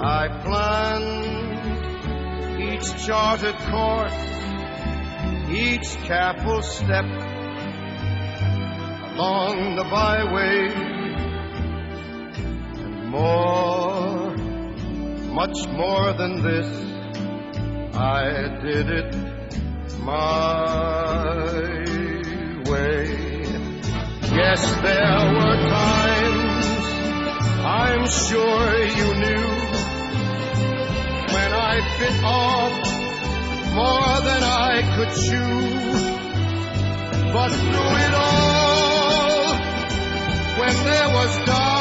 I planned each charted course, each careful step along the byway, and more, much more than this, I did it my way. Yes, there were times, I'm sure you knew, when I bit off more than I could chew. But through it all, when there was dark